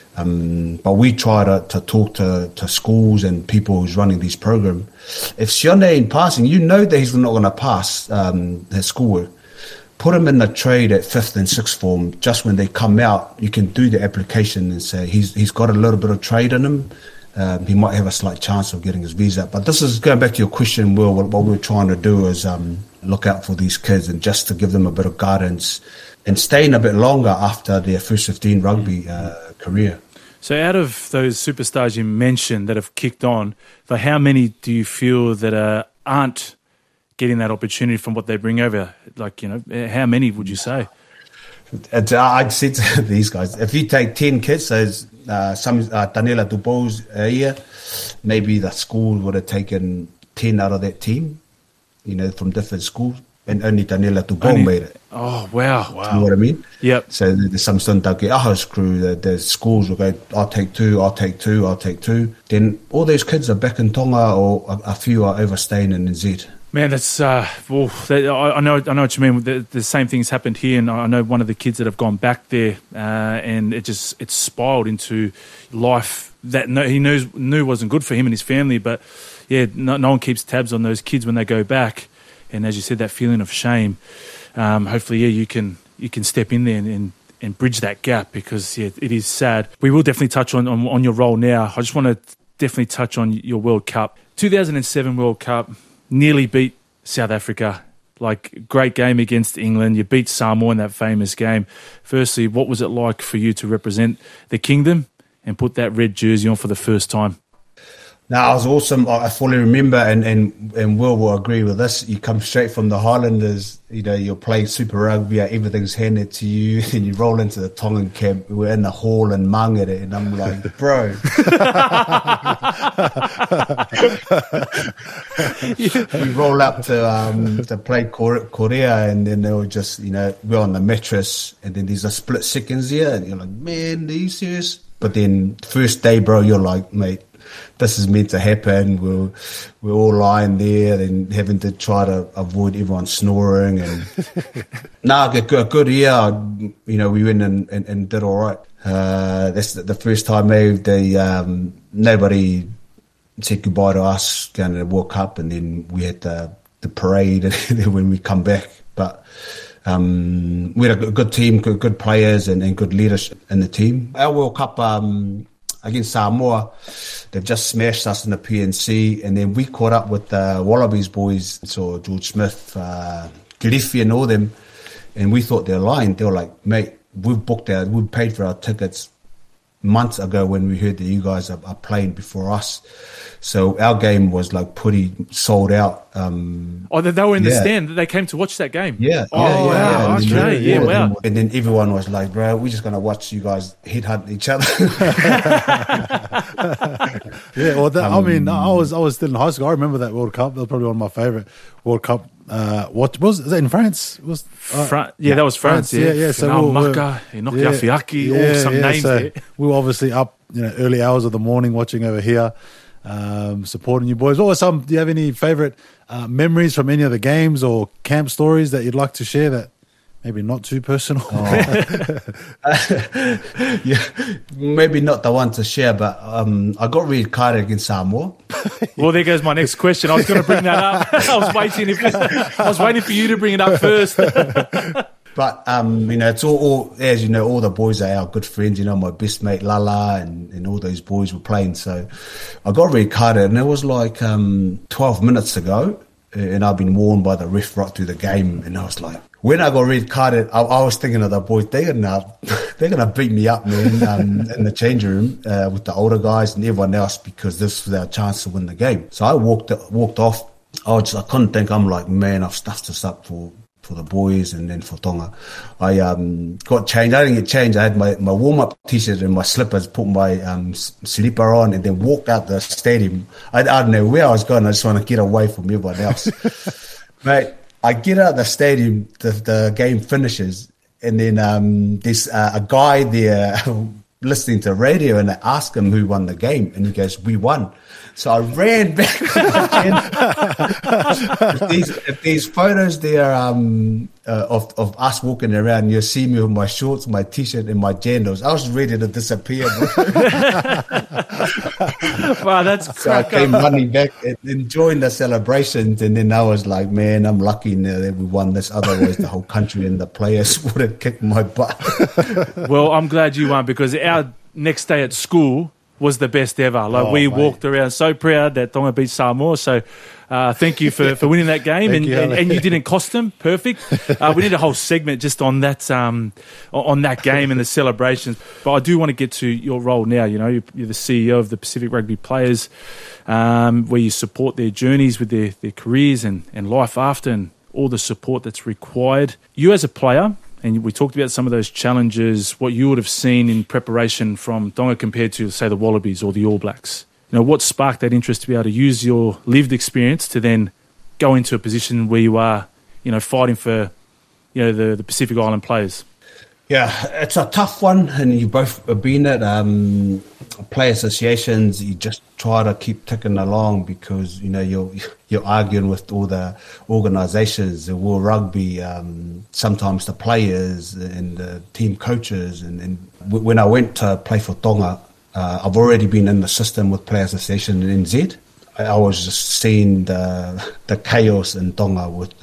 But we try to talk to schools and people who's running these programs. If Sione ain't passing, you know that he's not going to pass his schoolwork. Put him in the trade at 5th and 6th form. Just when they come out, you can do the application and say he's got a little bit of trade in him. He might have a slight chance of getting his visa. But this is going back to your question, Will. What we're trying to do is look out for these kids and just to give them a bit of guidance and staying a bit longer after their first 15 rugby career. So out of those superstars you mentioned that have kicked on, how many do you feel that aren't getting that opportunity from what they bring over? How many would you say? I'd say to these guys, if you take 10 kids, there's some Daniela Tupou's here, maybe the school would have taken 10 out of that team, from different schools. and only Daniela Tupou made it. Oh, wow. You know what I mean? Yep. So there's some Sundaki Ahos crew, the schools will go, I'll take two. Then all those kids are back in Tonga, or a few are overstaying in NZ. Man, that's I know what you mean. The same things happened here, and I know one of the kids that have gone back there, and it's spiraled into life that he knew wasn't good for him and his family. But yeah, no one keeps tabs on those kids when they go back, and as you said, that feeling of shame. Hopefully, you can step in there and bridge that gap, because it is sad. We will definitely touch on your role now. I just want to definitely touch on your World Cup, 2007 World Cup. Nearly beat South Africa. Like, great game against England. You beat Samoa in that famous game. Firstly, what was it like for you to represent the kingdom and put that red jersey on for the first time? No, it was awesome. I fully remember, and will agree with this. You come straight from the Highlanders, you're playing Super Rugby, everything's handed to you, and you roll into the Tongan camp. We're in the hall in Mangere, and I'm like, bro. We roll up to play Korea, and then they were just, we're on the mattress, and then there's a split seconds here, and you're like, man, are you serious? But then first day, bro, you're like, mate, this is meant to happen. We're all lying there and having to try to avoid everyone snoring. And a good year. We went and did all right. That's the first time nobody said goodbye to us going to the World Cup, and then we had the parade when we come back. But we had a good team, good players, and good leadership in the team. Our World Cup against Samoa, they've just smashed us in the PNC, and then we caught up with the Wallabies boys, so George Smith, Garifi and all them, and we thought they're lying. They were like, mate, we've paid for our tickets months ago when we heard that you guys are playing before us. So our game was like pretty sold out. They were in the stand. They came to watch that game. Yeah. Wow. Okay. Wow. And then everyone was like, bro, we're just going to watch you guys headhunt each other. I was still in high school. I remember that World Cup. That was probably one of my favorite World Cup. What was that in France? That was France. Yeah. So names there. We were obviously up, early hours of the morning watching over here, supporting you boys. Do you have any favorite memories from any of the games or camp stories that you'd like to share that maybe not too personal? Yeah, maybe not the one to share, but I got red carded against Samoa. Well, there goes my next question. I was going to bring that up. I was waiting for you to bring it up first. But, it's all, as you know, all the boys are our good friends, my best mate Lala and all those boys were playing. So I got red carded, and it was like 12 minutes ago, and I've been warned by the ref right through the game. And I was like, when I got red carded, I was thinking of the boys, they're gonna beat me up, man, in the changing room with the older guys and everyone else, because this was our chance to win the game. So I walked off. I couldn't think. I'm like, man, I've stuffed this up for the boys and then for Tonga. I got changed. I didn't get changed. I had my warm-up t-shirt and my slippers, put my slipper on, and then walked out the stadium. I don't know where I was going. I just want to get away from everyone else. Mate, I get out of the stadium, the game finishes, and then there's a guy there listening to radio, and I asked him who won the game, and he goes, we won. So I ran back. if these photos there of us walking around, you'll see me with my shorts, my t-shirt, and my jandals. I was ready to disappear, bro. Wow, that's so I came running back and enjoying the celebrations, and then I was like, man, I'm lucky now that we won this. Otherwise, the whole country and the players would have kicked my butt. Well, I'm glad you won, because our next day at school was the best ever. We walked around so proud that Tonga beat Samoa. So thank you for winning that game, and you didn't cost them. Perfect. We need a whole segment just on that game and the celebrations. But I do want to get to your role now. You're the CEO of the Pacific Rugby Players, where you support their journeys with their careers and life after, and all the support that's required. You as a player, and we talked about some of those challenges, what you would have seen in preparation from Tonga compared to, say, the Wallabies or the All Blacks. What sparked that interest to be able to use your lived experience to then go into a position where you are fighting for, the Pacific Island players? Yeah, it's a tough one, and you both have been at player associations. You just try to keep ticking along because you're arguing with all the organisations, the World Rugby, sometimes the players and the team coaches. And when I went to play for Tonga, I've already been in the system with Player Association in NZ. I was just seeing the chaos in Tonga with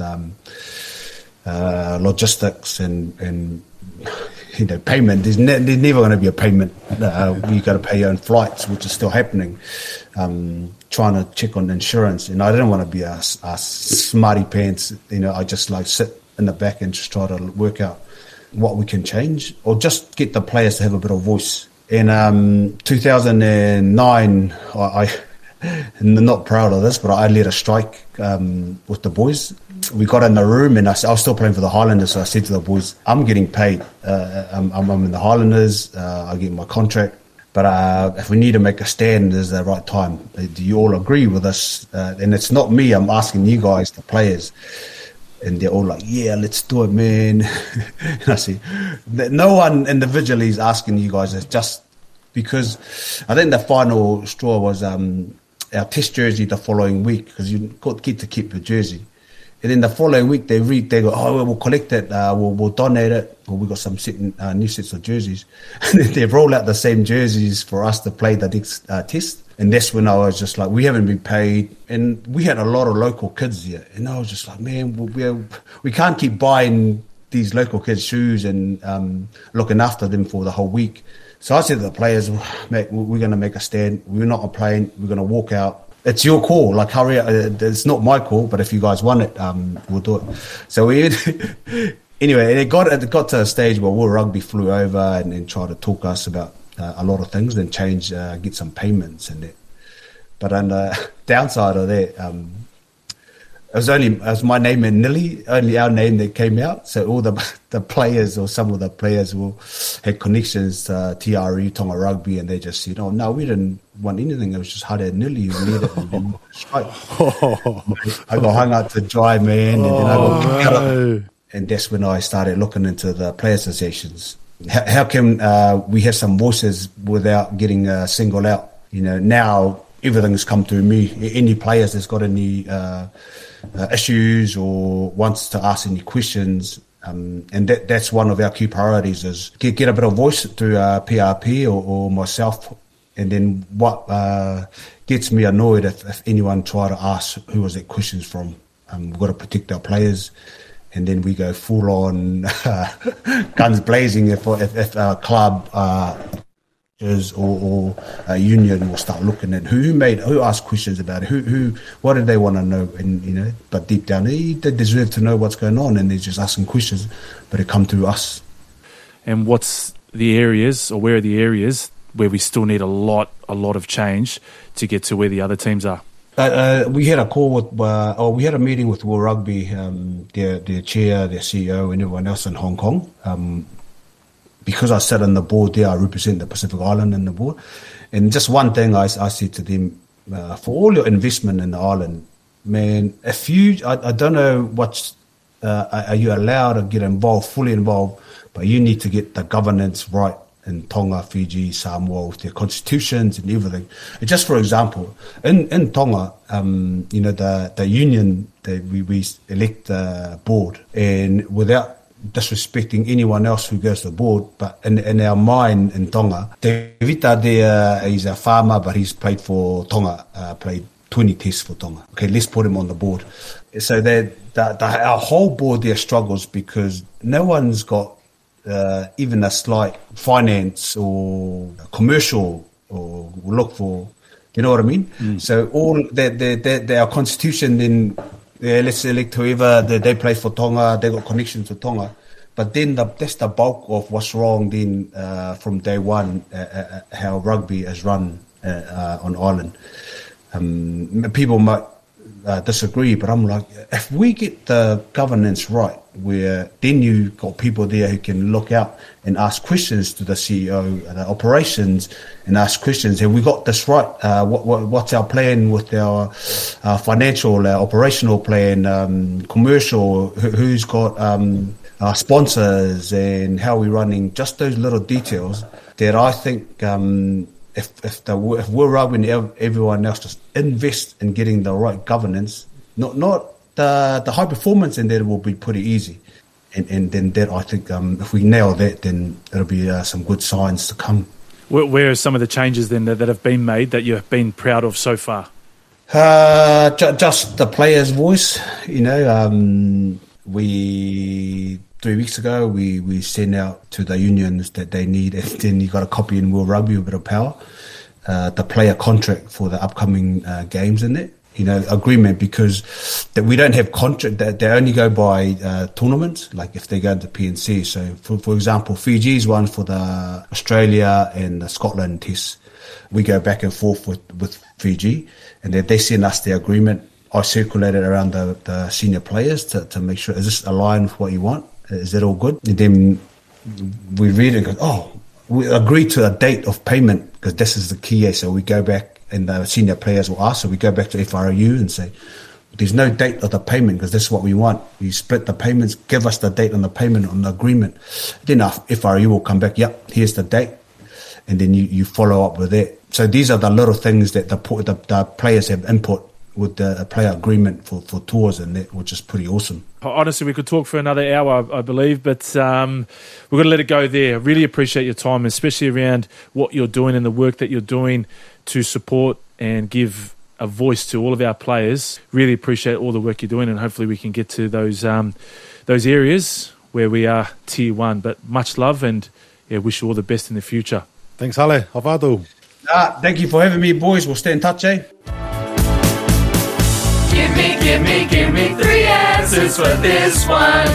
logistics and payment. There's never going to be a payment. You got to pay your own flights, which is still happening. Trying to check on insurance, and I didn't want to be a smarty pants. I just sit in the back and just try to work out what we can change, or just get the players to have a bit of voice. In 2009, I'm not proud of this, but I led a strike with the boys. We got in the room, and I was still playing for the Highlanders, so I said to the boys, I'm getting paid. I'm in the Highlanders. I get my contract. But if we need to make a stand, there's the right time. Do you all agree with us? And it's not me. I'm asking you guys, the players. And they're all like, yeah, let's do it, man. And I say, no one individually is asking you guys. It's just because I think the final straw was our test jersey the following week, because you get to keep your jersey. And then the following week they go, oh, we'll collect it, we'll donate it. Well, we got some new sets of jerseys. And then they roll out the same jerseys for us to play the next test. And that's when I was just like, we haven't been paid. And we had a lot of local kids here. And I was just like, man, we can't keep buying these local kids shoes and looking after them for the whole week. So I said to the players, mate, we're going to make a stand. We're not playing. We're going to walk out. It's your call. Like, hurry up. It's not my call, but if you guys want it, we'll do it. So anyway, it got to a stage where World Rugby flew over and tried to talk us about a lot of things and change, get some payments and that. But on the downside of that, it was my name and Nili, only our name that came out. So all the players, or some of the players, had connections to TRU, Tonga Rugby, and they just said, oh, no, we didn't want anything. It was just Hare and Nili who needed it. And strike. I got hung out to dry, man. And then I got kicked out. And that's when I started looking into the player associations. How can we have some voices without getting singled out? Now everything's come through me. Any players that's got any issues or wants to ask any questions, and that's one of our key priorities, is get a bit of voice through PRP or myself. And then what gets me annoyed if anyone try to ask who was that questions from. We've got to protect our players, and then we go full on guns blazing if our club or a union will start looking at who asked questions about it, what did they want to know, and but deep down they deserve to know what's going on, and they're just asking questions, but it come through us. And what's the areas, or where are the areas where we still need a lot of change to get to where the other teams are? We had a call with, we had a meeting with World Rugby, their chair, their CEO, and everyone else in Hong Kong. Because I sit on the board there, I represent the Pacific Island in the board. And just one thing I said to them, for all your investment in the island, man, I don't know are you allowed to get fully involved, but you need to get the governance right in Tonga, Fiji, Samoa, with their constitutions and everything. And just for example, in Tonga, the union, we elect the board, and without disrespecting anyone else who goes to the board, but in our mind in Tonga, Te Vita there is a farmer, but he's played for Tonga, played 20 tests for Tonga. Okay, let's put him on the board. So our whole board there struggles because no one's got even a slight finance or commercial or look for, you know what I mean? So all our constitution then, let's select whoever they play for Tonga, they got connections to Tonga. But then that's the bulk of what's wrong then from day one, how rugby is run on Island. People might disagree, but I'm like, if we get the governance right, where then you got people there who can look out and ask questions to the CEO, the operations, and ask questions. Have we got this right? What's our plan with our financial, operational plan, commercial? Who's got our sponsors, and how we're running? Just those little details that I think. If we're rubbing everyone else just invest in getting the right governance, not the high performance, and that will be pretty easy. And then that, I think, if we nail that, then it'll be some good signs to come. Where are some of the changes then that have been made that you've been proud of so far? Just the player's voice. We 3 weeks ago we sent out to the unions that they need, and then you got a copy in World Rugby, a bit of power, the player contract for the upcoming games in it. Agreement, because that we don't have contract, that they only go by tournaments, like if they go into PNC. So for example, Fiji's one for the Australia and the Scotland tests. We go back and forth with Fiji, and then they send us the agreement. I circulate it around the senior players to make sure, is this aligned with what you want? Is that all good? And then we read it and go, we agree to a date of payment, because this is the key. So we go back, and the senior players will ask. So we go back to FRU and say, there's no date of the payment, because this is what we want. You split the payments, give us the date on the payment on the agreement. Then FRU will come back, yep, here's the date. And then you follow up with that. So these are the little things that the players have input with the player agreement for tours, and that, which is pretty awesome. Honestly, we could talk for another hour, I believe, but we're going to let it go there. Really appreciate your time, especially around what you're doing and the work that you're doing to support and give a voice to all of our players. Really appreciate all the work you're doing, and hopefully we can get to those areas where we are tier one. But much love, and wish you all the best in the future. Thanks, Hale. Hawadu. Thank you for having me, boys. We'll stay in touch, eh? Give me 3 answers for this one.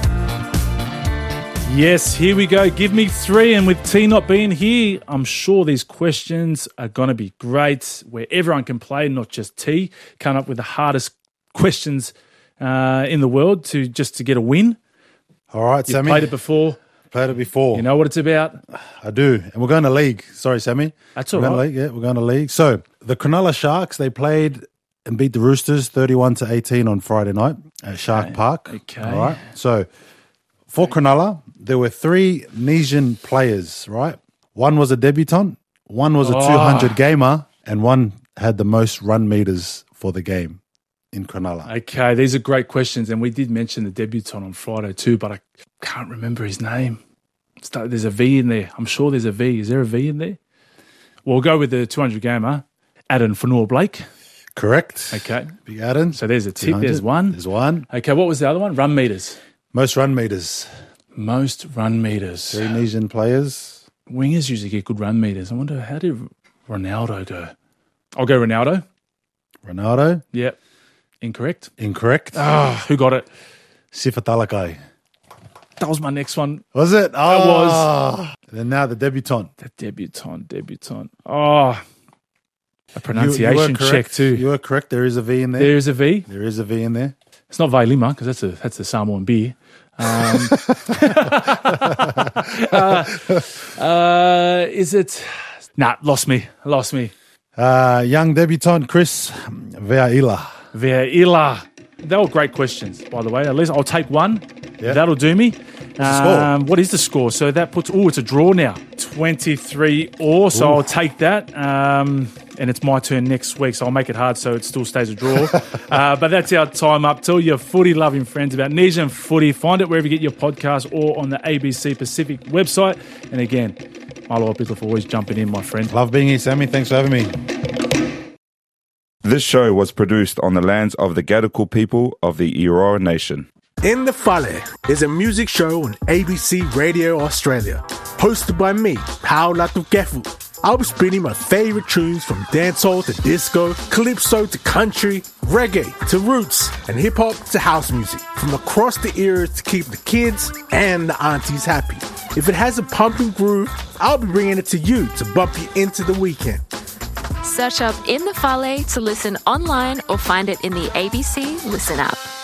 Yes, here we go. Give me 3. And with T not being here, I'm sure these questions are going to be great, where everyone can play, not just T. Come up with the hardest questions in the world to get a win. All right, You've Sammy. played it before. Played it before. You know what it's about? I do. And we're going to league. Sorry, Sammy. That's all right. right. We're going to league. So the Cronulla Sharks, they played and beat the Roosters 31-18 on Friday night at Shark Park. Okay. All right. So for Cronulla, there were 3 Nesian players, right? One was a debutant, one was a 200 gamer, and one had the most run meters for the game in Cronulla. Okay, these are great questions, and we did mention the debutant on Friday too, but I can't remember his name. There's a V in there. I'm sure there's a V. Is there a V in there? We'll go with the 200 gamer, Addin Fonua-Blake. Correct. Okay. Big Addin. So there's a tip. There's one. There's one. Okay, what was the other one? Run meters. Most run meters. Most run meters. 3 Nesian players. Wingers usually get good run meters. I wonder, how did Ronaldo go? I'll go Ronaldo. Ronaldo. Yep. Incorrect. Who got it? Sifa Talakai. That was my next one. Was it? Oh. It was. And then now the debutant. Oh. A pronunciation check too. You were correct. There is a V in there. There is a V? There is a V in there. It's not Vailima, because that's a Samoan beer. Is it? Nah, lost me. Young debutant Chris Veaila. They were great questions, by the way. At least I'll take one. Yeah. That'll do me. Score? What is the score? So that puts... it's a draw now. 23-all, so I'll take that. And it's my turn next week, so I'll make it hard so it still stays a draw. But that's our time up. Tell your footy-loving friends about Nesian Footy. Find it wherever you get your podcast or on the ABC Pacific website. And again, Malo Opitla for always jumping in, my friend. Love being here, Sammy. Thanks for having me. This show was produced on the lands of the Gadigal people of the Eora Nation. In the Fale is a music show on ABC Radio Australia, hosted by me, Paula Tukefu. I'll be spinning my favorite tunes from dancehall to disco, calypso to country, reggae to roots, and hip-hop to house music, from across the eras to keep the kids and the aunties happy. If it has a pumping groove, I'll be bringing it to you to bump you into the weekend. Search up In the Fale to listen online or find it in the ABC Listen app.